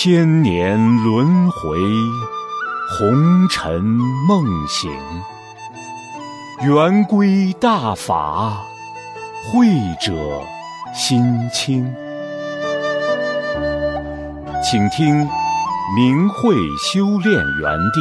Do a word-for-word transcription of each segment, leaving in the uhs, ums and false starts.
千年轮回，红尘梦醒。圆规大法，慧者心清。请听明慧修炼园地。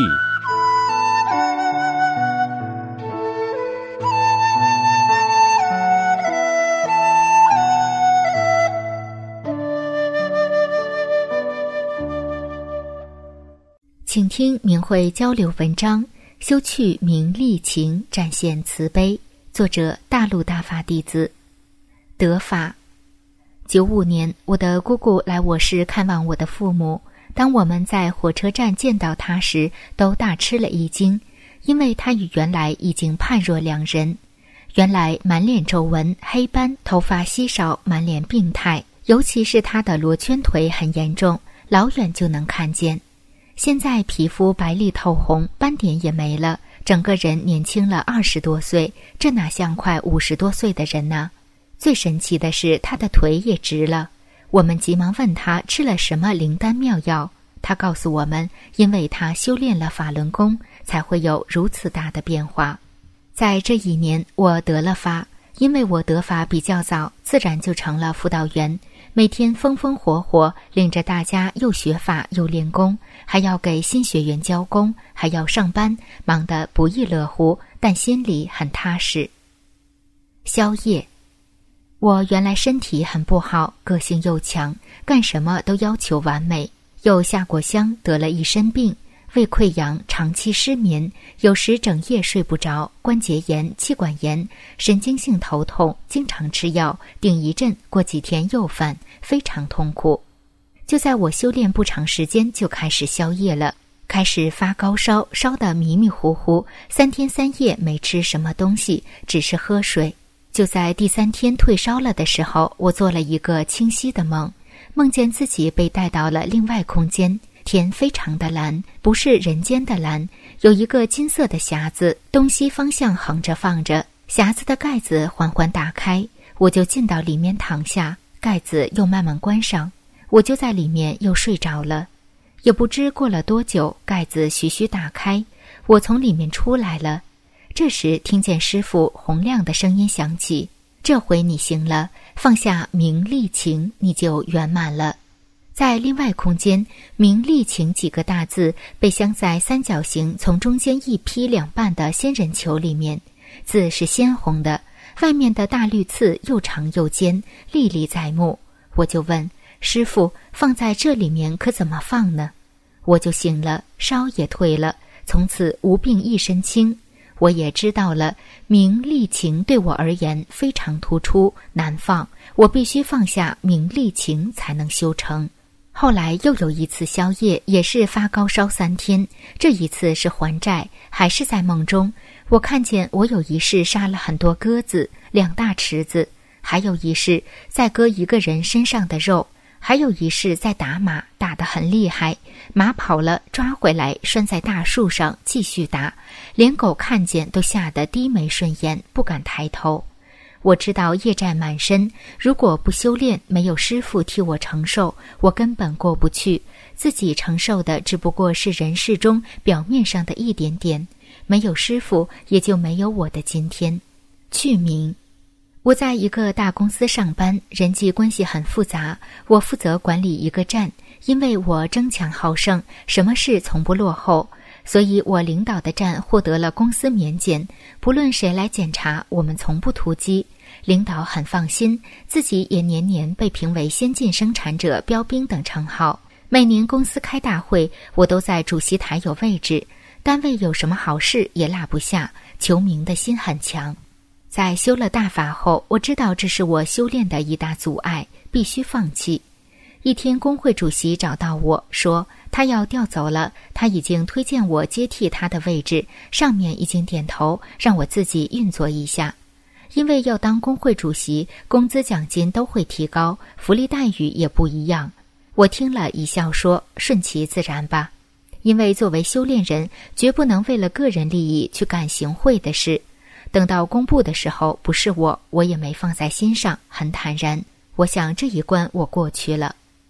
请听明慧交流文章，修去名利情，展现慈悲。作者大陆大法弟子。得法。九五年，我的姑姑来我市看望我的父母。当我们在火车站见到她时，都大吃了一惊，因为她与原来已经判若两人。原来满脸皱纹、黑斑，头发稀少，满脸病态，尤其是她的罗圈腿很严重，老远就能看见。现在皮肤白里透红，斑点也没了，整个人年轻了二十多岁，这哪像快五十多岁的人呢？最神奇的是，他的腿也直了。我们急忙问他吃了什么灵丹妙药，他告诉我们，因为他修炼了法轮功，才会有如此大的变化。在这一年，我得了法，因为我得法比较早，自然就成了辅导员。每天风风火火，领着大家又学法又练功，还要给新学员教功，还要上班，忙得不亦乐乎，但心里很踏实。宵夜。我原来身体很不好，个性又强，干什么都要求完美，又下过乡，得了一身病，胃溃疡，长期失眠，有时整夜睡不着，关节炎、气管炎，神经性头痛，经常吃药，顶一阵，过几天又犯，非常痛苦。就在我修炼不长时间，就开始宵夜了，开始发高烧，烧得迷迷糊糊，三天三夜没吃什么东西，只是喝水。就在第三天退烧了的时候，我做了一个清晰的梦，梦见自己被带到了另外空间，天非常的蓝，不是人间的蓝，有一个金色的匣子，东西方向横着放着，匣子的盖子缓缓打开，我就进到里面躺下，盖子又慢慢关上，我就在里面又睡着了。也不知过了多久，盖子徐徐打开，我从里面出来了。这时听见师父洪亮的声音响起，这回你行了，放下名利情，你就圆满了。在另外空间，名利情几个大字被镶在三角形从中间一劈两半的仙人球里面，字是鲜红的，外面的大绿刺又长又尖，历历在目。我就问师父，放在这里面可怎么放呢？我就醒了，烧也退了，从此无病一身轻。我也知道了，名利情对我而言非常突出，难放，我必须放下名利情才能修成。后来又有一次宵夜，也是发高烧三天，这一次是还债，还是在梦中，我看见我有一世杀了很多鸽子，两大池子，还有一世在割一个人身上的肉，还有一世在打马，打得很厉害，马跑了，抓回来拴在大树上继续打，连狗看见都吓得低眉顺眼，不敢抬头。我知道业债满身，如果不修炼，没有师父替我承受，我根本过不去，自己承受的只不过是人世中表面上的一点点，没有师父，也就没有我的今天。去名。我在一个大公司上班，人际关系很复杂，我负责管理一个站，因为我争强好胜，什么事从不落后，所以我领导的站获得了公司免检，不论谁来检查，我们从不突击。领导很放心，自己也年年被评为先进生产者、标兵等称号。每年公司开大会，我都在主席台有位置，单位有什么好事也落不下，求名的心很强。在修了大法后，我知道这是我修炼的一大阻碍，必须放弃。一天，工会主席找到我说，他要调走了，他已经推荐我接替他的位置，上面已经点头，让我自己运作一下。因为要当工会主席，工资奖金都会提高，福利待遇也不一样。我听了一笑说，顺其自然吧。因为作为修炼人，绝不能为了个人利益去干行贿的事。等到公布的时候，不是我，我也没放在心上，很坦然。我想这一关我过去了。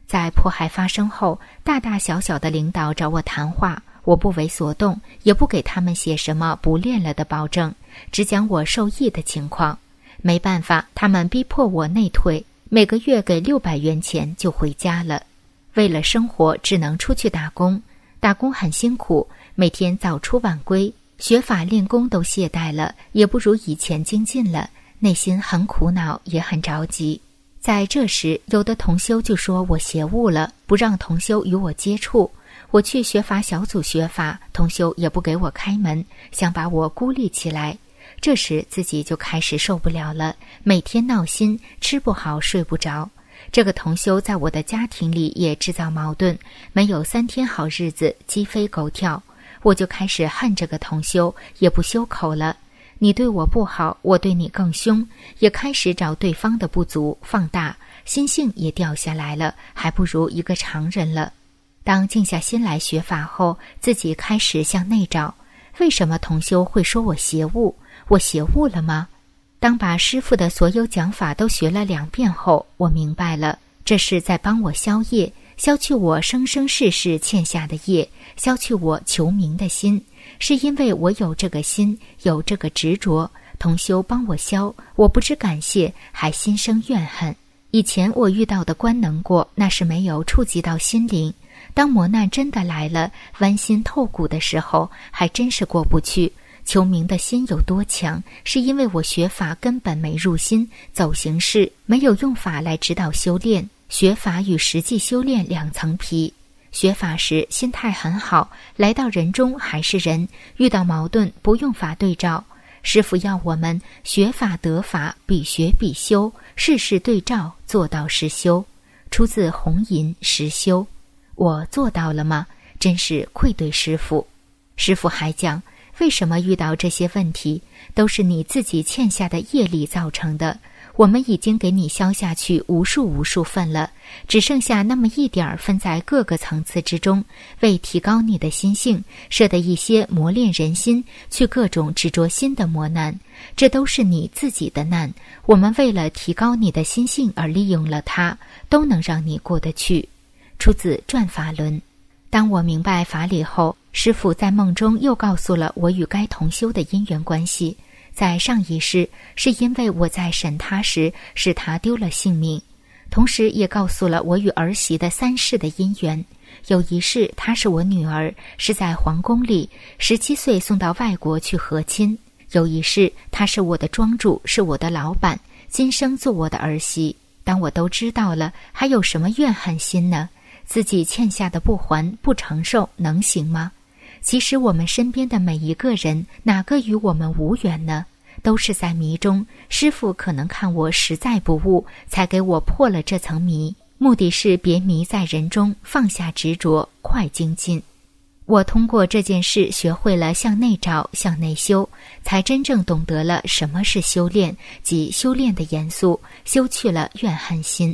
在迫害发生后，大大小小的领导找我谈话，我不为所动，也不给他们写什么不练了的保证，只讲我受益的情况。没办法，他们逼迫我内退，每个月给六百元钱就回家了。为了生活，只能出去打工，打工很辛苦，每天早出晚归，学法练功都懈怠了，也不如以前精进了，内心很苦恼，也很着急。在这时，有的同修就说我邪误了，不让同修与我接触。我去学法小组学法，同修也不给我开门，想把我孤立起来。这时自己就开始受不了了，每天闹心，吃不好睡不着。这个同修在我的家庭里也制造矛盾，没有三天好日子，鸡飞狗跳。我就开始恨这个同修，也不修口了。你对我不好，我对你更凶，也开始找对方的不足放大，心性也掉下来了，还不如一个常人了。当静下心来学法后，自己开始向内找，为什么同修会说我邪误？我邪误了吗？当把师父的所有讲法都学了两遍后，我明白了，这是在帮我消业，消去我生生世世欠下的业，消去我求名的心。是因为我有这个心，有这个执着，同修帮我消，我不知感谢，还心生怨恨。以前我遇到的观能过，那是没有触及到心灵。当磨难真的来了，剜心透骨的时候，还真是过不去。求名的心有多强，是因为我学法根本没入心，走形式，没有用法来指导修炼。学法与实际修炼两层皮。学法时心态很好，来到人中还是人，遇到矛盾不用法对照。师父要我们学法得法，必学必修，事事对照，做到实修。出自红银实修。我做到了吗？真是愧对师父。师父还讲，为什么遇到这些问题，都是你自己欠下的业力造成的。我们已经给你消下去无数无数份了，只剩下那么一点儿分在各个层次之中，为提高你的心性，设的一些磨练人心，去各种执着心的磨难，这都是你自己的难。我们为了提高你的心性而利用了它，都能让你过得去。出自转法轮。当我明白法理后，师父在梦中又告诉了我与该同修的因缘关系。在上一世，是因为我在审他时使他丢了性命，同时也告诉了我与儿媳的三世的因缘。有一世她是我女儿，是在皇宫里，十七岁送到外国去和亲。有一世她是我的庄主，是我的老板，今生做我的儿媳。当我都知道了，还有什么怨恨心呢？自己欠下的不还不承受，能行吗？其实我们身边的每一个人，哪个与我们无缘呢？都是在迷中，师父可能看我实在不悟，才给我破了这层迷，目的是别迷在人中，放下执着，快精进。我通过这件事学会了向内找，向内修，才真正懂得了什么是修炼，即修炼的严肃，修去了怨恨心。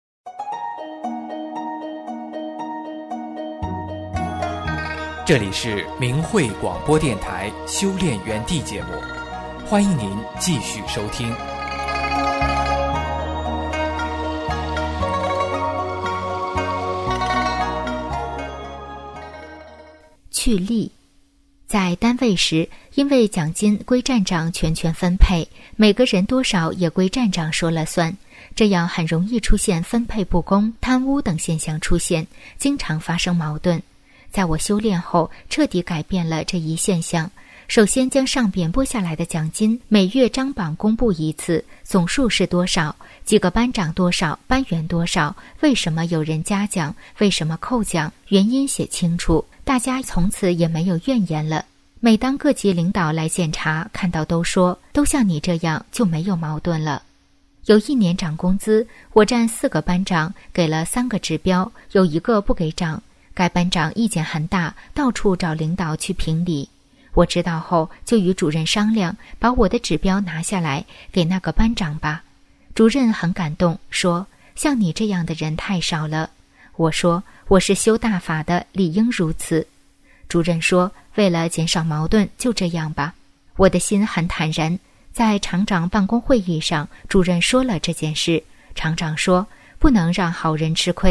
这里是明慧广播电台修炼园地节目，欢迎您继续收听。 去力。在单位时，因为奖金归站长全权分配，每个人多少也归站长说了算，这样很容易出现分配不公、贪污等现象出现，经常发生矛盾。在我修炼后，彻底改变了这一现象。首先将上边拨下来的奖金每月张榜公布一次，总数是多少，几个班长多少，班员多少，为什么有人加奖，为什么扣奖，原因写清楚，大家从此也没有怨言了。每当各级领导来检查，看到都说，都像你这样就没有矛盾了。有一年涨工资，我占四个班长，给了三个指标，有一个不给涨。该班长意见很大，到处找领导去评理。我知道后，就与主任商量，把我的指标拿下来，给那个班长吧。主任很感动，说：像你这样的人太少了。我说：我是修大法的，理应如此。主任说：为了减少矛盾，就这样吧。我的心很坦然。在厂长办公会议上，主任说了这件事。厂长说：不能让好人吃亏。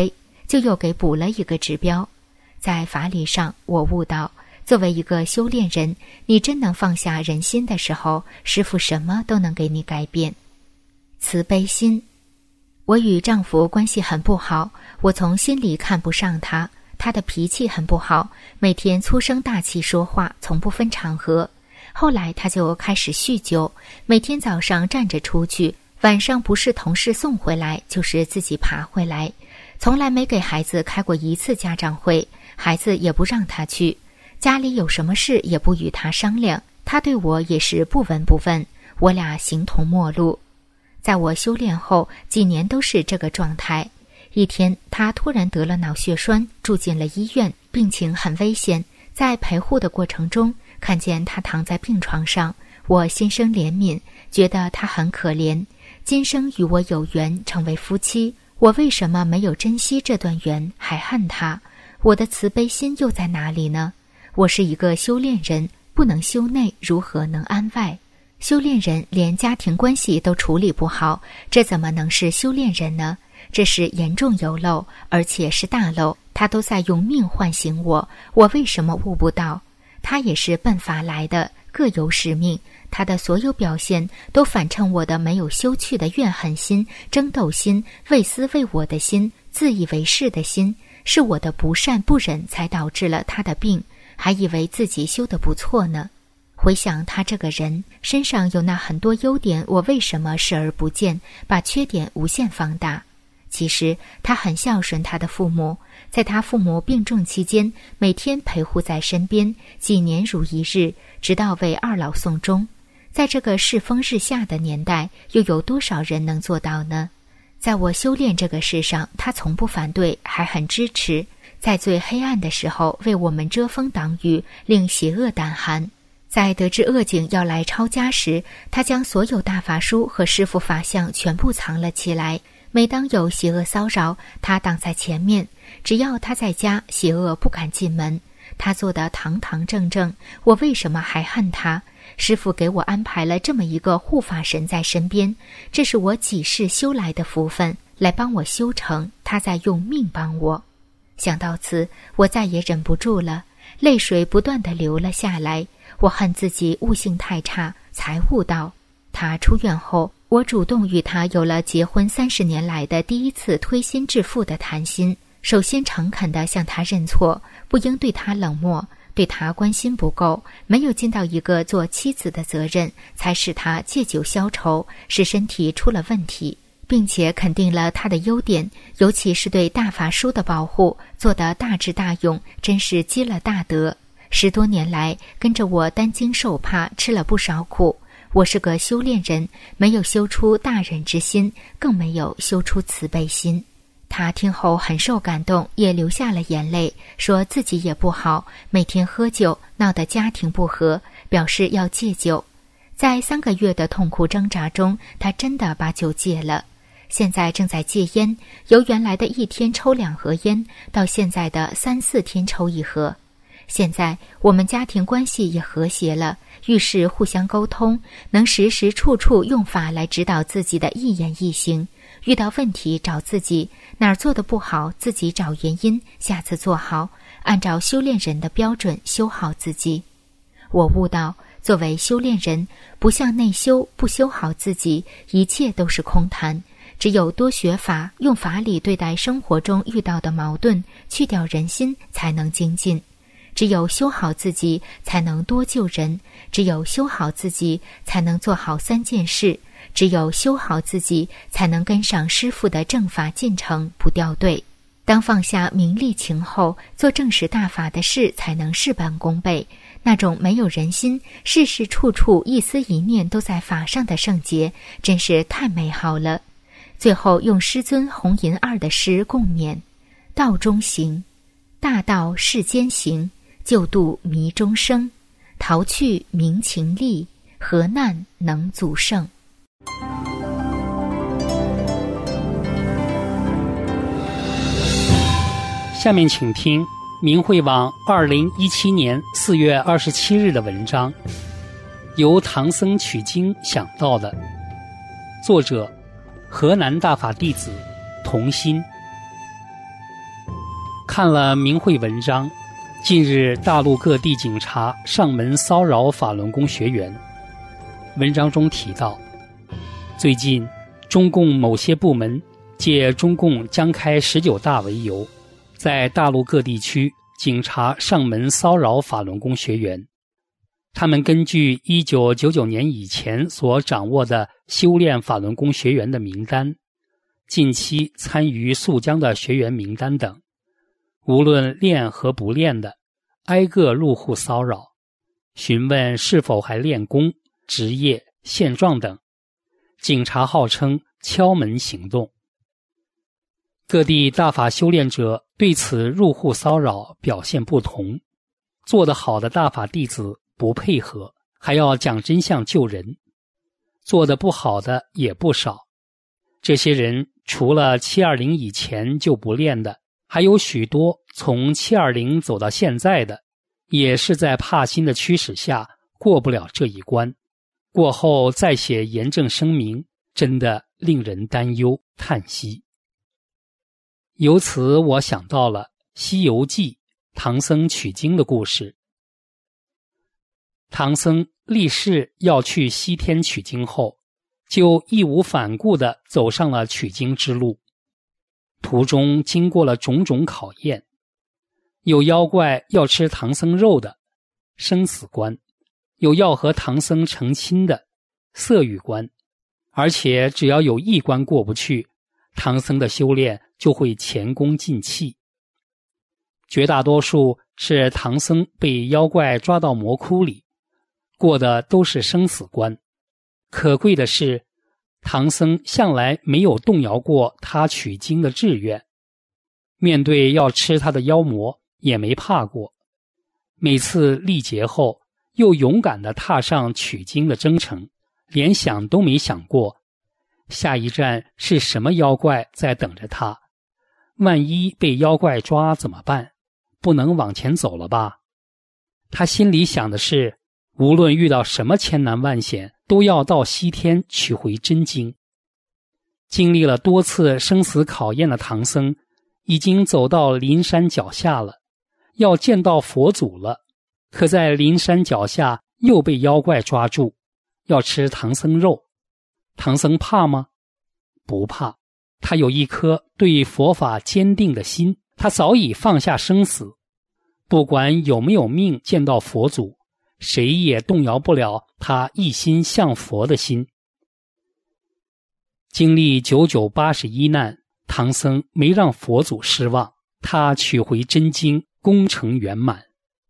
就又给补了一个指标。在法理上，我悟到，作为一个修炼人，你真能放下人心的时候，师父什么都能给你改变。慈悲心。我与丈夫关系很不好，我从心里看不上他，他的脾气很不好，每天粗声大气说话，从不分场合。后来他就开始酗酒，每天早上站着出去，晚上不是同事送回来，就是自己爬回来，从来没给孩子开过一次家长会，孩子也不让他去，家里有什么事也不与他商量，他对我也是不闻不问，我俩形同陌路。在我修炼后，几年都是这个状态。一天，他突然得了脑血栓，住进了医院，病情很危险。在陪护的过程中，看见他躺在病床上，我心生怜悯，觉得他很可怜。今生与我有缘，成为夫妻，我为什么没有珍惜这段缘，还恨他？我的慈悲心又在哪里呢？我是一个修炼人，不能修内，如何能安外？修炼人连家庭关系都处理不好，这怎么能是修炼人呢？这是严重有漏，而且是大漏。他都在用命唤醒我，我为什么悟不到？他也是奔法来的，各有使命。他的所有表现都反衬我的没有休去的怨恨心、争斗心、为私为我的心、自以为是的心，是我的不善不忍才导致了他的病，还以为自己修得不错呢。回想他这个人身上有那很多优点，我为什么视而不见，把缺点无限放大？其实他很孝顺他的父母，在他父母病重期间，每天陪护在身边，几年如一日，直到为二老送终。在这个世风日下的年代，又有多少人能做到呢？在我修炼这个事上，他从不反对，还很支持，在最黑暗的时候为我们遮风挡雨，令邪恶胆寒。在得知恶警要来抄家时，他将所有大法书和师父法相全部藏了起来。每当有邪恶骚扰，他挡在前面，只要他在家，邪恶不敢进门。他做得堂堂正正，我为什么还恨他？师父给我安排了这么一个护法神在身边，这是我几世修来的福分，来帮我修成，他在用命帮我。想到此，我再也忍不住了，泪水不断地流了下来。我恨自己悟性太差，才悟到。他出院后，我主动与他有了结婚三十年来的第一次推心置腹的谈心。首先诚恳地向他认错，不应对他冷漠，对他关心不够，没有尽到一个做妻子的责任，才使他借酒消愁，使身体出了问题，并且肯定了他的优点，尤其是对大法书的保护，做得大智大勇，真是积了大德。十多年来，跟着我担惊受怕，吃了不少苦。我是个修炼人，没有修出大忍之心，更没有修出慈悲心。他听后很受感动，也流下了眼泪，说自己也不好，每天喝酒，闹得家庭不和，表示要戒酒。在三个月的痛苦挣扎中，他真的把酒戒了。现在正在戒烟，由原来的一天抽两盒烟，到现在的三四天抽一盒。现在我们家庭关系也和谐了，遇事互相沟通，能时时处处用法来指导自己的一言一行。遇到问题找自己，哪儿做得不好，自己找原因，下次做好，按照修炼人的标准修好自己。我悟到，作为修炼人，不向内修，不修好自己，一切都是空谈。只有多学法，用法理对待生活中遇到的矛盾，去掉人心，才能精进。只有修好自己，才能多救人；只有修好自己，才能做好三件事；只有修好自己，才能跟上师父的正法进程，不掉队。当放下名利情后，做正实大法的事，才能事半功倍。那种没有人心，事事处处一丝一念都在法上的圣洁，真是太美好了。最后用师尊弘银二的诗共勉：道中行，大道世间行，救度迷中生，逃去明情力，何难能阻胜。 下面请听明慧网二零一七年四月二十七日的文章，由唐僧取经想到的，作者河南大法弟子童心。 看了明慧文章，近日大陆各地警察上门骚扰法轮功学员。文章中提到，最近中共某些部门借中共将开十九大为由，在大陆各地区警察上门骚扰法轮功学员。他们根据一九九九年以前所掌握的修炼法轮功学员的名单、近期参与肃江的学员名单等，无论练和不练的，挨个入户骚扰，询问是否还练功、职业、现状等。警察号称敲门行动。各地大法修炼者对此入户骚扰表现不同，做得好的大法弟子不配合，还要讲真相救人；做得不好的也不少。这些人除了七二零以前就不练的，还有许多从七二零走到现在的，也是在怕心的驱使下过不了这一关，过后再写严正声明，真的令人担忧叹息。由此我想到了《西游记》唐僧取经的故事。唐僧立誓要去西天取经后，就义无反顾地走上了取经之路。途中经过了种种考验，有妖怪要吃唐僧肉的生死关，有要和唐僧成亲的色欲关，而且只要有一关过不去，唐僧的修炼就会前功尽弃。绝大多数是唐僧被妖怪抓到魔窟里，过的都是生死关。可贵的是，唐僧向来没有动摇过他取经的志愿，面对要吃他的妖魔也没怕过。每次历劫后，又勇敢地踏上取经的征程，连想都没想过下一站是什么妖怪在等着他，万一被妖怪抓怎么办？不能往前走了吧？他心里想的是，无论遇到什么千难万险，都要到西天取回真经。经历了多次生死考验的唐僧，已经走到灵山脚下了，要见到佛祖了。可在灵山脚下又被妖怪抓住，要吃唐僧肉。唐僧怕吗？不怕，他有一颗对佛法坚定的心，他早已放下生死，不管有没有命见到佛祖，谁也动摇不了他一心向佛的心。经历九九八十一难，唐僧没让佛祖失望，他取回真经，功成圆满。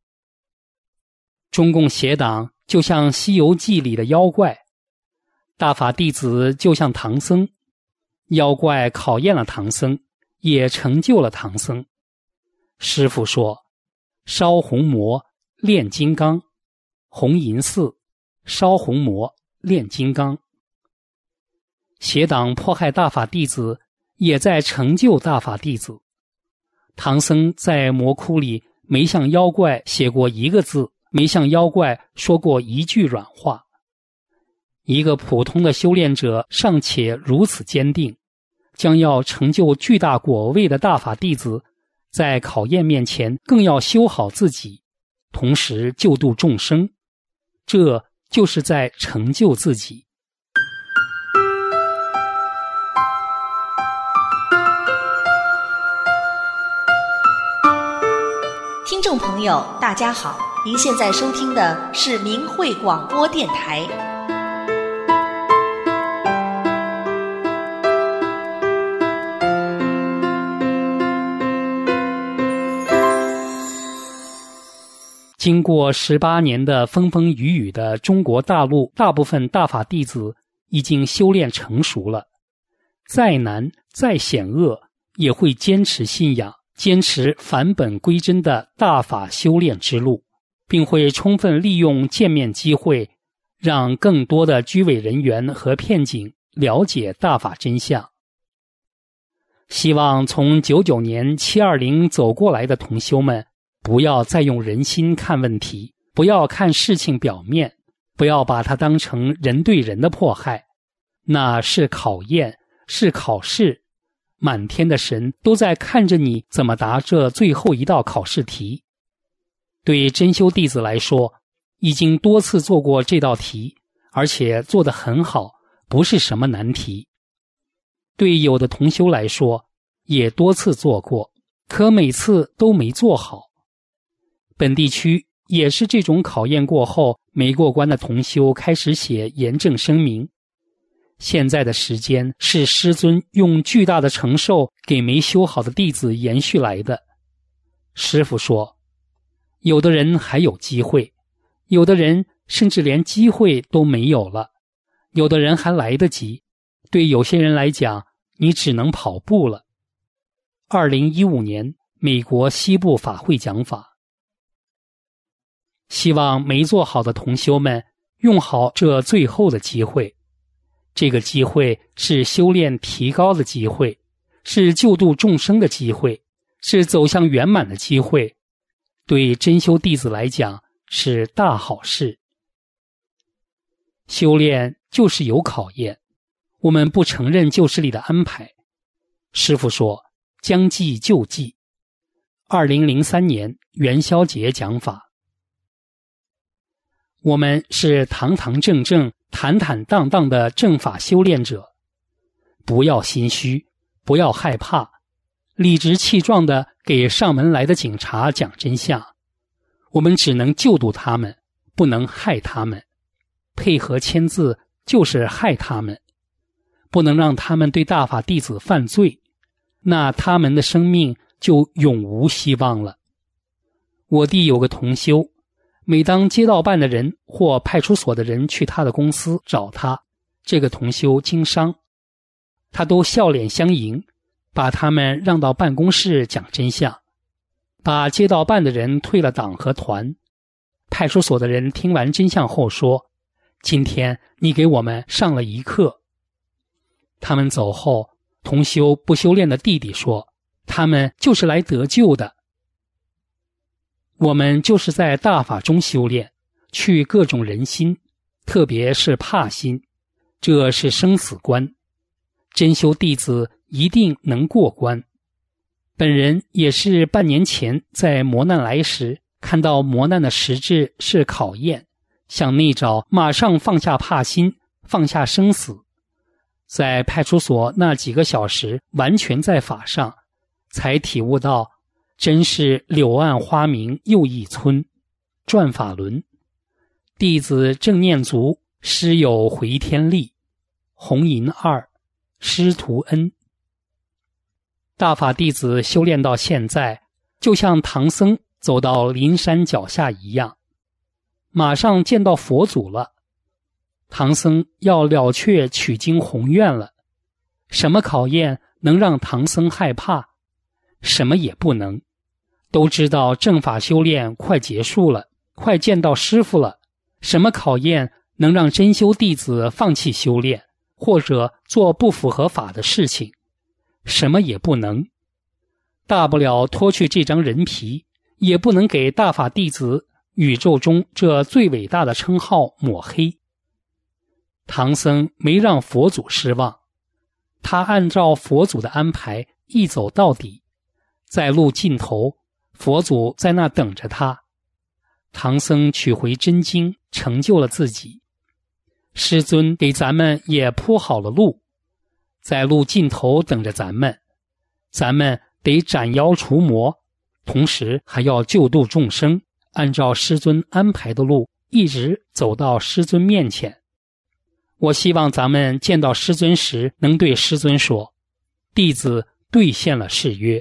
中共邪党就像《西游记》里的妖怪，大法弟子就像唐僧，妖怪考验了唐僧，也成就了唐僧。师父说，烧红魔炼金刚，红银寺烧红魔炼金刚。邪党迫害大法弟子，也在成就大法弟子。唐僧在魔窟里没向妖怪写过一个字，没向妖怪说过一句软话。一个普通的修炼者尚且如此坚定，将要成就巨大果位的大法弟子，在考验面前更要修好自己，同时救度众生，这就是在成就自己。 听众朋友大家好，您现在收听的是明慧广播电台。 经过十八年的风风雨雨的中国大陆，大部分大法弟子已经修炼成熟了，再难再险恶也会坚持信仰，坚持返本归真的大法修炼之路，并会充分利用见面机会，让更多的居委人员和骗警了解大法真相。希望从九九年七二零走过来的同修们，不要再用人心看问题，不要看事情表面，不要把它当成人对人的迫害，那是考验，是考试， 满天的神都在看着你怎么答这最后一道考试题。对真修弟子来说，已经多次做过这道题，而且做得很好，不是什么难题。对有的同修来说，也多次做过，可每次都没做好。本地区也是这种考验过后没过关的同修开始写严正声明。现在的时间是师尊用巨大的承受给没修好的弟子延续来的。师父说，有的人还有机会，有的人甚至连机会都没有了，有的人还来得及，对有些人来讲，你只能跑步了。二零一五年美国西部法会讲法，希望没做好的同修们用好这最后的机会。这个机会是修炼提高的机会，是救度众生的机会，是走向圆满的机会。对真修弟子来讲是大好事。修炼就是有考验，我们不承认旧事里的安排。师父说将计就计。二零零三年元宵节讲法，我们是堂堂正正坦坦荡荡的正法修炼者，不要心虚，不要害怕，理直气壮地给上门来的警察讲真相。我们只能救度他们，不能害他们。配合签字就是害他们，不能让他们对大法弟子犯罪，那他们的生命就永无希望了。我弟有个同修，每当街道办的人或派出所的人去他的公司找他，这个同修经商，他都笑脸相迎，把他们让到办公室讲真相，把街道办的人退了党和团。派出所的人听完真相后说，今天你给我们上了一课。他们走后，同修不修炼的弟弟说，他们就是来得救的。我们就是在大法中修炼，去各种人心，特别是怕心，这是生死关。真修弟子一定能过关。本人也是半年前在磨难来时，看到磨难的实质是考验，向内找马上放下怕心，放下生死。在派出所那几个小时完全在法上，才体悟到真是柳暗花明又一村，转法轮。弟子正念足，师有回天力。红银二，师徒恩。大法弟子修炼到现在，就像唐僧走到灵山脚下一样，马上见到佛祖了。唐僧要了却取经宏愿了，什么考验能让唐僧害怕？什么也不能。都知道正法修炼快结束了，快见到师父了，什么考验能让真修弟子放弃修炼，或者做不符合法的事情？什么也不能。大不了脱去这张人皮，也不能给大法弟子宇宙中这最伟大的称号抹黑。唐僧没让佛祖失望，他按照佛祖的安排一走到底，在路尽头，佛祖在那等着他。唐僧取回真经，成就了自己。师尊给咱们也铺好了路，在路尽头等着咱们。咱们得斩妖除魔，同时还要救度众生，按照师尊安排的路，一直走到师尊面前。我希望咱们见到师尊时，能对师尊说，弟子兑现了誓约。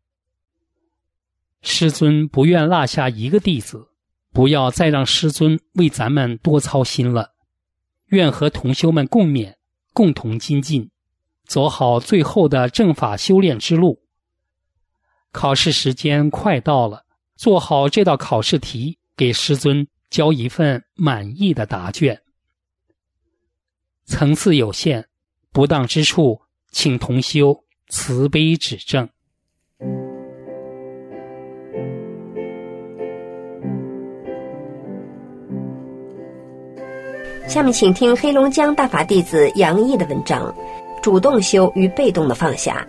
师尊不愿落下一个弟子，不要再让师尊为咱们多操心了。愿和同修们共勉，共同精进，走好最后的正法修炼之路。考试时间快到了，做好这道考试题，给师尊交一份满意的答卷。层次有限，不当之处，请同修慈悲指正。 下面请听黑龙江大法弟子杨毅的文章：主动修与被动的放下。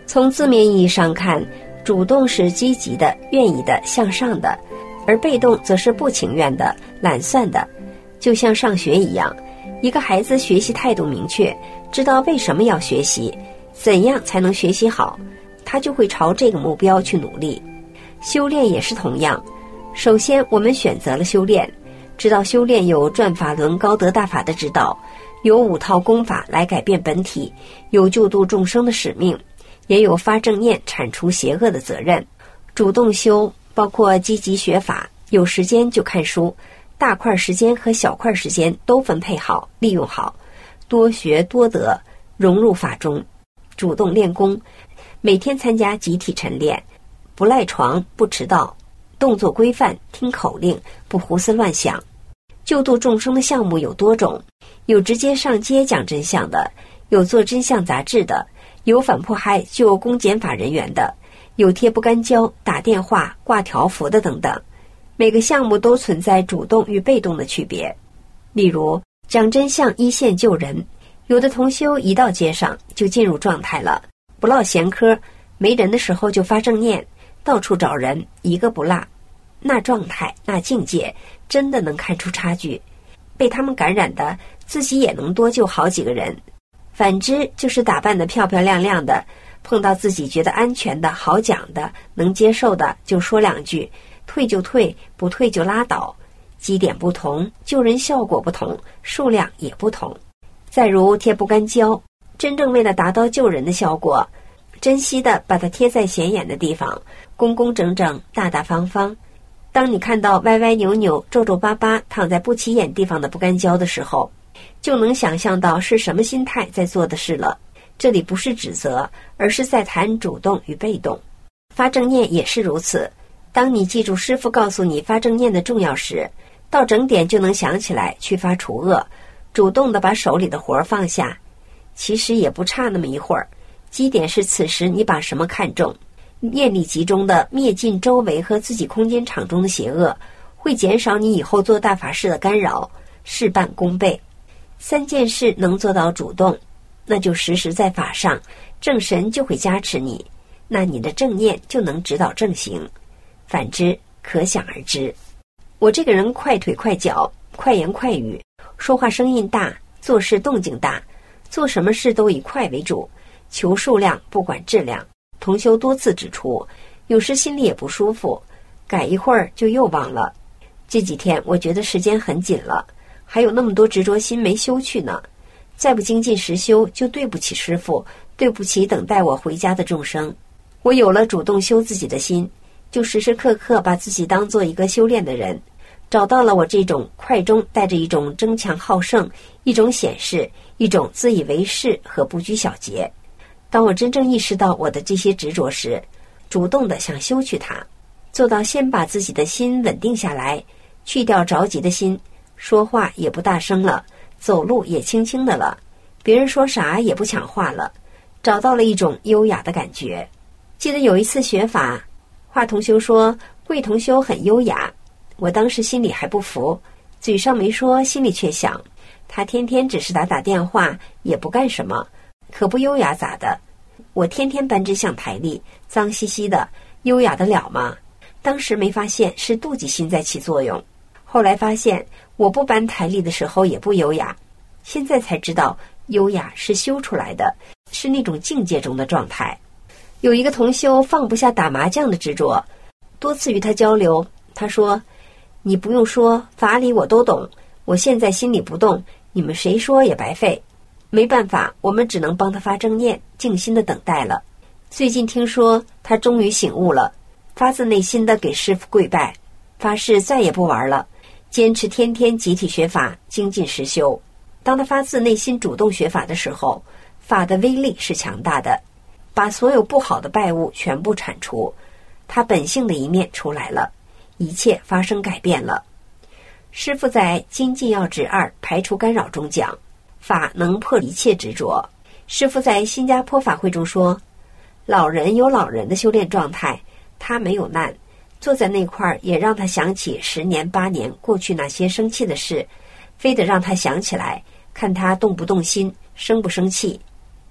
从字面意义上看，主动是积极的、愿意的、向上的，而被动则是不情愿的、懒散的。就像上学一样，一个孩子学习态度明确，知道为什么要学习，怎样才能学习好，他就会朝这个目标去努力。修炼也是同样，首先我们选择了修炼，知道修炼有转法轮高德大法的指导，有五套功法来改变本体，有救度众生的使命，也有发正念铲除邪恶的责任。主动修包括积极学法，有时间就看书，大块时间和小块时间都分配好，利用好，多学多得，融入法中。主动练功，每天参加集体晨练，不赖床，不迟到，动作规范，听口令，不胡思乱想。救度众生的项目有多种，有直接上街讲真相的，有做真相杂志的，有反迫害救公检法人员的，有贴不干胶、打电话、挂条幅的等等。每个项目都存在主动与被动的区别。例如讲真相一线救人，有的同修一到街上就进入状态了，不唠闲嗑，没人的时候就发正念，到处找人，一个不落。那状态那境界真的能看出差距，被他们感染的自己也能多救好几个人。反之就是打扮得漂漂亮亮的，碰到自己觉得安全的、好讲的、能接受的就说两句，退就退，不退就拉倒。基点不同，救人效果不同，数量也不同。再如贴不干胶，真正为了达到救人的效果，珍惜的把它贴在显眼的地方，工工整整，大大方方。当你看到歪歪扭扭、皱皱巴巴躺在不起眼地方的不干胶的时候，就能想象到是什么心态在做的事了。这里不是指责，而是在谈主动与被动。发正念也是如此，当你记住师父告诉你发正念的重要时，到整点就能想起来去发除恶，主动地把手里的活儿放下。其实也不差那么一会儿，基点是此时你把什么看重，念力集中的灭尽周围和自己空间场中的邪恶，会减少你以后做大法事的干扰，事半功倍。三件事能做到主动，那就时时在法上，正神就会加持你，那你的正念就能指导正行。反之可想而知。我这个人快腿快脚，快言快语，说话声音大，做事动静大，做什么事都以快为主，求数量不管质量。同修多次指出，有时心里也不舒服，改一会儿就又忘了。这几天我觉得时间很紧了，还有那么多执着心没修去呢，再不精进实修，就对不起师父，对不起等待我回家的众生。我有了主动修自己的心，就时时刻刻把自己当做一个修炼的人，找到了我这种快中带着一种争强好胜，一种显示，一种自以为是和不拘小节。当我真正意识到我的这些执着时，主动地想修去它，做到先把自己的心稳定下来，去掉着急的心，说话也不大声了，走路也轻轻的了，别人说啥也不抢话了，找到了一种优雅的感觉。记得有一次学法，华同修说贵同修很优雅，我当时心里还不服，嘴上没说，心里却想，他天天只是打打电话，也不干什么，可不优雅咋的？我天天搬支像台历，脏兮兮的，优雅得了吗？当时没发现是妒忌心在起作用，后来发现我不搬台历的时候也不优雅，现在才知道优雅是修出来的，是那种境界中的状态。有一个同修放不下打麻将的执着，多次与他交流，他说，你不用说，法理我都懂，我现在心里不动，你们谁说也白费。没办法，我们只能帮他发正念，静心的等待了。最近听说他终于醒悟了，发自内心的给师父跪拜，发誓再也不玩了，坚持天天集体学法，精进实修。当他发自内心主动学法的时候，法的威力是强大的，把所有不好的败物全部铲除，他本性的一面出来了，一切发生改变了。师父在《精进要旨二排除干扰》中讲，法能破一切执着。师父在新加坡法会中说，老人有老人的修炼状态，他没有难，坐在那块也让他想起十年八年过去那些生气的事，非得让他想起来，看他动不动心，生不生气。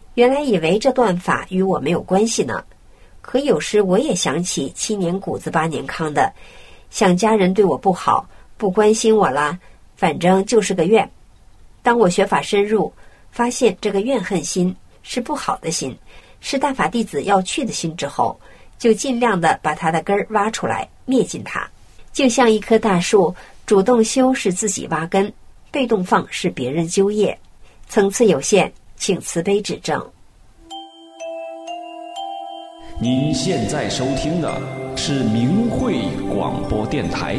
原来以为这断法与我没有关系呢，可有时我也想起七年谷子八年糠的，想家人对我不好，不关心我啦，反正就是个怨。当我学法深入，发现这个怨恨心是不好的心，是大法弟子要去的心之后，就尽量的把它的根儿挖出来，灭尽它。就像一棵大树，主动修是自己挖根，被动放是别人揪叶，层次有限，请慈悲指正。 您现在收听的是明慧广播电台。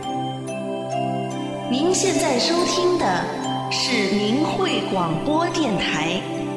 您现在收听的是明慧广播电台。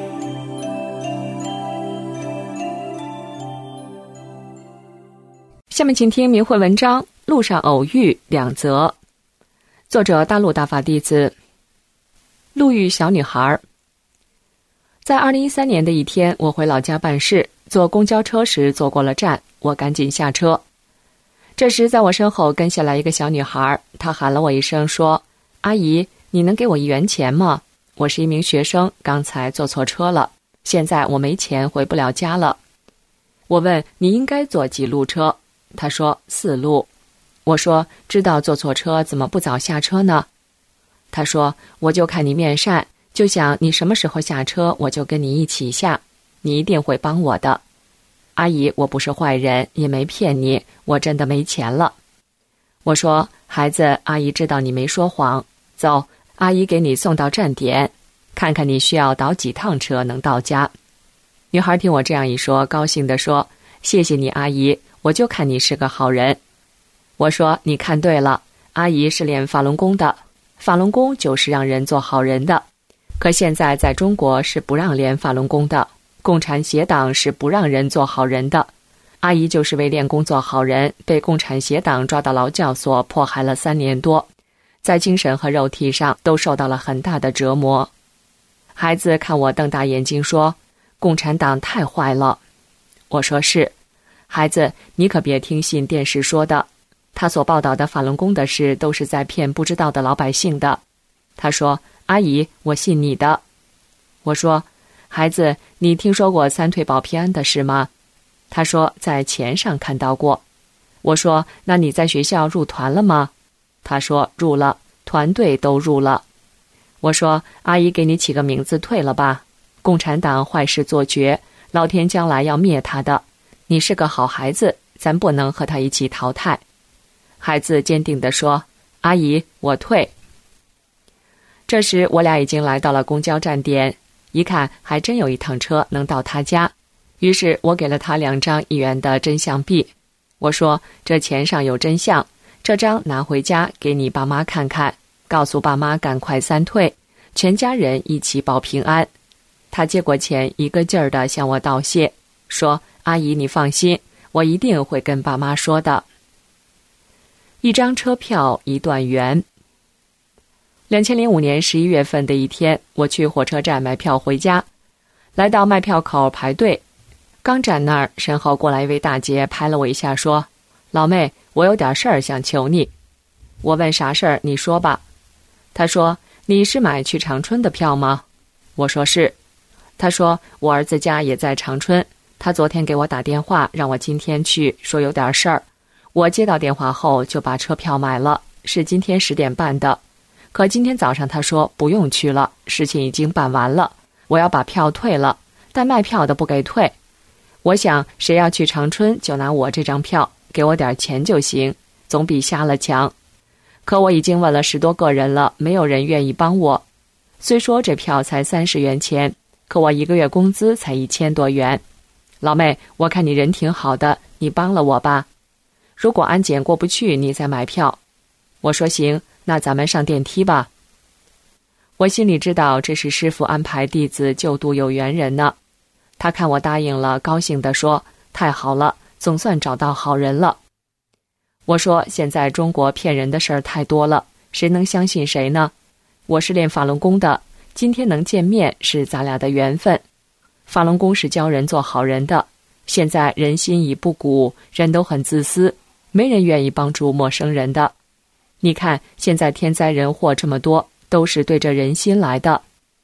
下面请听明慧文章《路上偶遇两则》，作者大陆大法弟子。路遇小女孩。在二零一三年的一天，我回老家办事，坐公交车时坐过了站，我赶紧下车。这时在我身后跟下来一个小女孩，她喊了我一声说：“阿姨，你能给我一元钱吗？我是一名学生，刚才坐错车了，现在我没钱回不了家了。”我问：“你应该坐几路车？”她说：“四路。”我说：“知道坐错车怎么不早下车呢？”她说：“我就看你面善，就想你什么时候下车我就跟你一起下，你一定会帮我的。”阿姨，我不是坏人，也没骗你，我真的没钱了。我说：“孩子，阿姨知道你没说谎，走，阿姨给你送到站点，看看你需要倒几趟车能到家。”女孩听我这样一说，高兴地说：“谢谢你阿姨，我就看你是个好人。”我说：“你看对了，阿姨是练法轮功的，法轮功就是让人做好人的，可现在在中国是不让练法轮功的，共产协党是不让人做好人的。阿姨就是为练功做好人，被共产协党抓到劳教所迫害了三年多，在精神和肉体上都受到了很大的折磨。”孩子看我瞪大眼睛说：“共产党太坏了。”我说：“是。孩子，你可别听信电视说的，他所报道的法轮功的事都是在骗不知道的老百姓的。”他说：“阿姨，我信你的。”我说：“孩子，你听说过三退保平安的事吗？”他说：“在钱上看到过。”我说：“那你在学校入团了吗？”他说：“入了，团队都入了。”我说：“阿姨给你起个名字退了吧，共产党坏事做绝，老天将来要灭他的，你是个好孩子，咱不能和他一起淘汰。”孩子坚定地说：“阿姨，我退。”这时我俩已经来到了公交站点，一看还真有一趟车能到他家，于是我给了他两张一元的真相币。我说：“这钱上有真相，这张拿回家给你爸妈看看，告诉爸妈赶快三退，全家人一起保平安。”他接过钱，一个劲儿地向我道谢，说：“阿姨你放心，我一定会跟爸妈说的。”一张车票一段缘。两千零五年十一月份的一天，我去火车站买票回家，来到卖票口排队，刚站那儿，身后过来一位大姐拍了我一下说：“老妹，我有点事儿想求你。”我问：“啥事儿？你说吧。”她说：“你是买去长春的票吗？”我说：“是。”她说：“我儿子家也在长春，他昨天给我打电话让我今天去，说有点事儿。我接到电话后就把车票买了，是今天十点半的。可今天早上他说不用去了，事情已经办完了，我要把票退了，但卖票的不给退。我想谁要去长春就拿我这张票，给我点钱就行，总比瞎了强。可我已经问了十多个人了，没有人愿意帮我。虽说这票才三十元钱，可我一个月工资才一千多元。老妹，我看你人挺好的，你帮了我吧。如果安检过不去，你再买票。我说行，那咱们上电梯吧。我心里知道这是师父安排弟子救度有缘人呢。他看我答应了，高兴地说：“太好了，总算找到好人了。”我说：“现在中国骗人的事儿太多了，谁能相信谁呢？我是练法轮功的，今天能见面是咱俩的缘分。法轮功是教人做好人的，现在人心已不古，人都很自私，没人愿意帮助陌生人的。你看现在天灾人祸这么多，都是对着人心来的。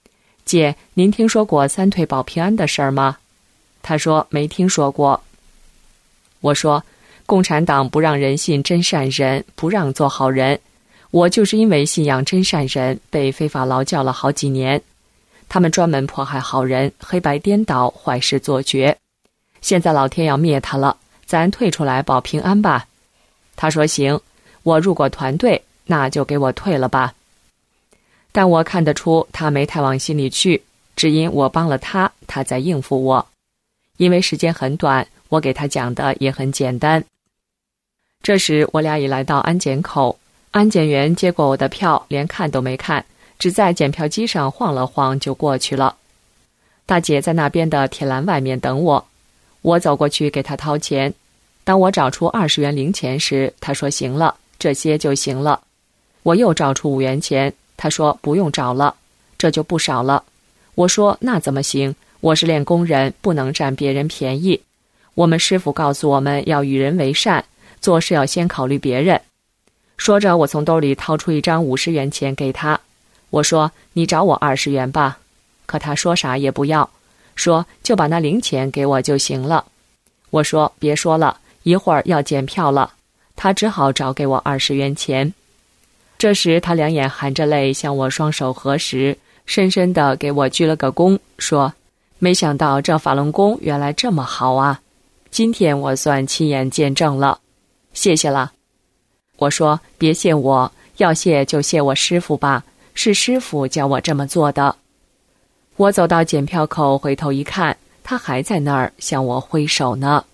姐，您听说过三退保平安的事儿吗？他说没听说过。我说，共产党不让人信真善人，不让做好人。我就是因为信仰真善人，被非法劳教了好几年。他们专门迫害好人，黑白颠倒，坏事做绝。现在老天要灭他了，咱退出来保平安吧。他说行，我入过团队，那就给我退了吧。但我看得出他没太往心里去，只因我帮了他，他在应付我。因为时间很短，我给他讲的也很简单。这时我俩已来到安检口，安检员接过我的票，连看都没看，只在检票机上晃了晃就过去了。大姐在那边的铁栏外面等我，我走过去给她掏钱。当我找出二十元零钱时，她说行了，这些就行了。我又找出五元钱，她说不用找了，这就不少了。我说那怎么行？我是练工人，不能占别人便宜。我们师傅告诉我们要与人为善，做事要先考虑别人。说着，我从兜里掏出一张五十元钱给他。我说你找我二十元吧。可他说啥也不要，说就把那零钱给我就行了。我说别说了，一会儿要检票了。他只好找给我二十元钱。这时他两眼含着泪向我双手合十，深深地给我鞠了个躬，说没想到这法轮功原来这么好啊，今天我算亲眼见证了，谢谢了。我说别谢我，要谢就谢我师傅吧，是师傅教我这么做的。我走到检票口，回头一看，他还在那儿向我挥手呢。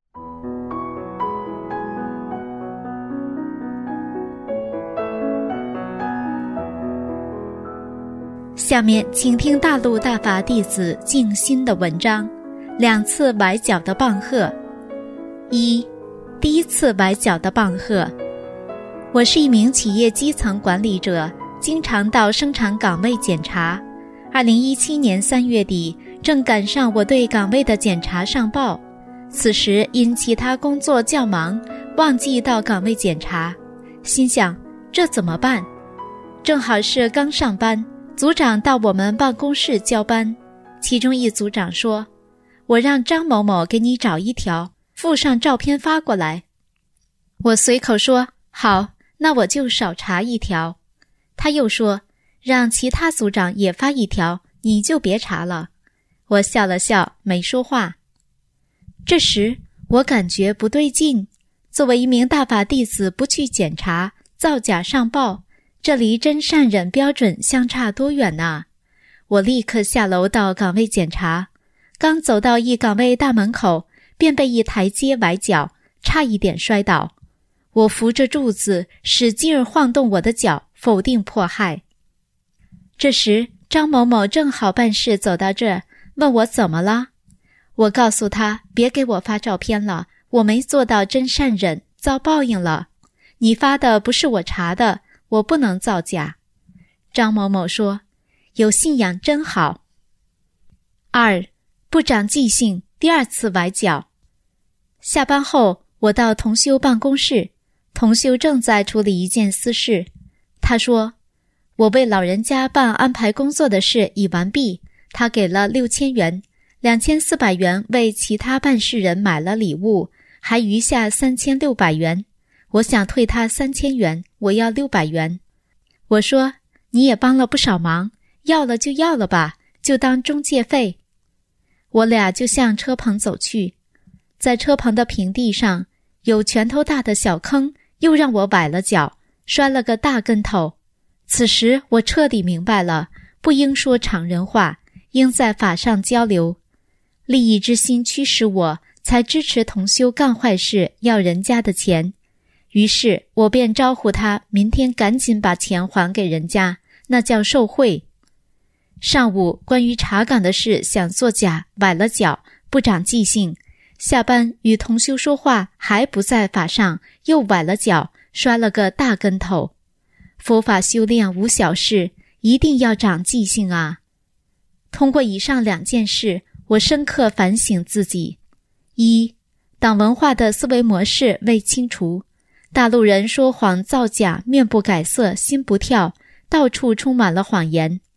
下面请听大陆大法弟子静心的文章：两次崴脚的棒喝。一，第一次崴脚的棒喝。我是一名企业基层管理者，经常到生产岗位检查。二零一七年三月底，正赶上我对岗位的检查上报，此时因其他工作较忙，忘记到岗位检查，心想这怎么办？正好是刚上班，组长到我们办公室交班，其中一组长说，我让张某某给你找一条，附上照片发过来。我随口说好，那我就少查一条。他又说让其他组长也发一条，你就别查了。我笑了笑，没说话。这时我感觉不对劲，作为一名大法弟子，不去检查，造假上报，这离真善忍标准相差多远啊？我立刻下楼到岗位检查，刚走到一岗位大门口，便被一台阶崴脚，差一点摔倒。我扶着柱子，使劲儿晃动我的脚，否定迫害。这时张某某正好办事走到这儿，问我怎么了。我告诉他别给我发照片了，我没做到真善忍，遭报应了。你发的不是我查的，我不能造假。张某某说，有信仰真好。二，不长记性，第二次崴脚。下班后我到同修办公室，同修正在处理一件私事。他说，我为老人家办安排工作的事已完毕，他给了六千元，两千四百元为其他办事人买了礼物，还余下三千六百元。我想退他三千元，我要六百元。我说，你也帮了不少忙，要了就要了吧，就当中介费。我俩就向车棚走去，在车棚的平地上有拳头大的小坑，又让我崴了脚，摔了个大跟头。此时我彻底明白了，不应说常人话，应在法上交流。利益之心驱使我，才支持同修干坏事，要人家的钱。于是我便招呼他明天赶紧把钱还给人家，那叫受贿。上午关于查岗的事想作假，崴了脚，不长记性。下班与同修说话还不在法上，又崴了脚，摔了个大跟头。佛法修炼无小事，一定要长记性啊！通过以上两件事，我深刻反省自己。一，党文化的思维模式未清除，大陆人说谎造假，面不改色，心不跳，到处充满了谎言。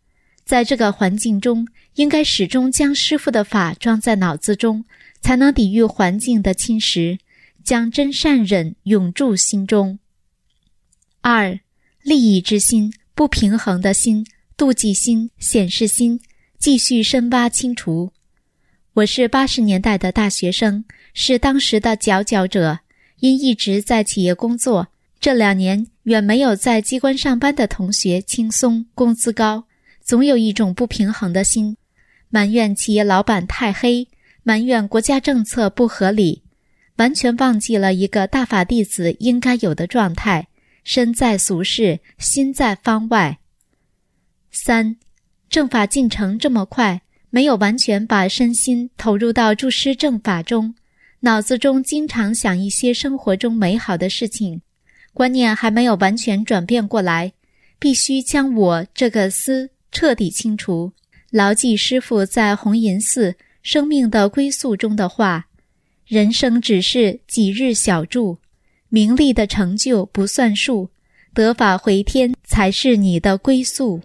在这个环境中，应该始终将师父的法装在脑子中，才能抵御环境的侵蚀，将真善忍永驻心中。二、利益之心、不平衡的心、妒忌心、显示心，继续深挖清除。我是八十年代的大学生，是当时的佼佼者，因一直在企业工作，这两年远没有在机关上班的同学轻松，工资高，总有一种不平衡的心，埋怨企业老板太黑，埋怨国家政策不合理，完全忘记了一个大法弟子应该有的状态，身在俗世，心在方外。三、正法进程这么快，没有完全把身心投入到注师正法中，脑子中经常想一些生活中美好的事情，观念还没有完全转变过来，必须将我这个思彻底清除，牢记师父在红银寺生命的归宿中的话：人生只是几日小住，名利的成就不算数，得法回天才是你的归宿。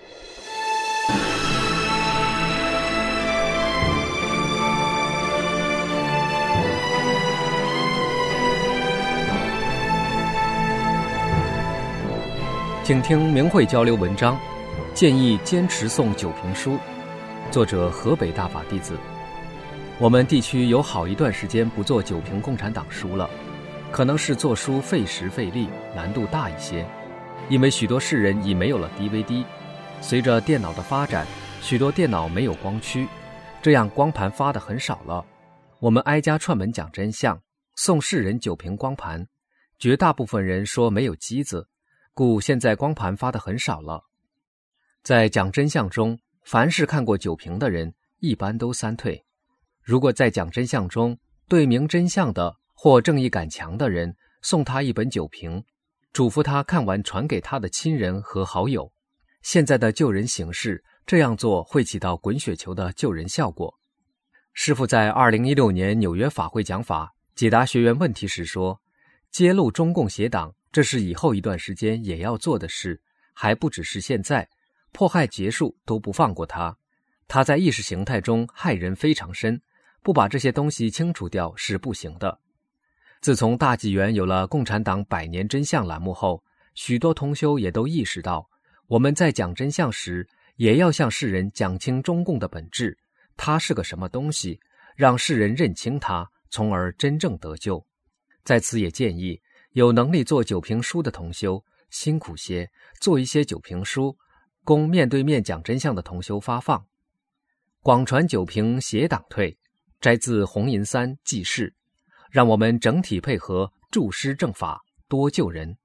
请听明慧交流文章，建议坚持诵九评书，作者河北大法弟子。我们地区有好一段时间不做九评共产党书了，可能是做书费时费力，难度大一些，因为许多世人已没有了 D V D， 随着电脑的发展，许多电脑没有光驱，这样光盘发得很少了。我们挨家串门讲真相，送世人九评光盘，绝大部分人说没有机子，故现在光盘发得很少了。在讲真相中，凡是看过九评的人一般都三退。如果在讲真相中对明真相的或正义感强的人，送他一本九评，嘱咐他看完传给他的亲人和好友。现在的救人形式，这样做会起到滚雪球的救人效果。师父在二零一六年纽约法会讲法，解答学员问题时说，揭露中共邪党，这是以后一段时间也要做的事，还不只是现在，迫害结束都不放过他。他在意识形态中害人非常深，不把这些东西清除掉是不行的。自从大纪元有了共产党百年真相栏目后，许多同修也都意识到，我们在讲真相时，也要向世人讲清中共的本质，它是个什么东西，让世人认清它，从而真正得救。在此也建议有能力做九评书的同修，辛苦些做一些九评书，供面对面讲真相的同修发放。广传九评邪党退，摘自红银三记事，让我们整体配合注师正法，多救人。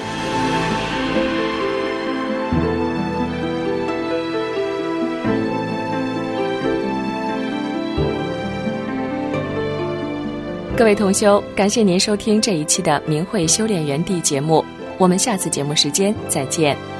各位同修，感谢您收听这一期的明慧修炼园地节目，我们下次节目时间再见。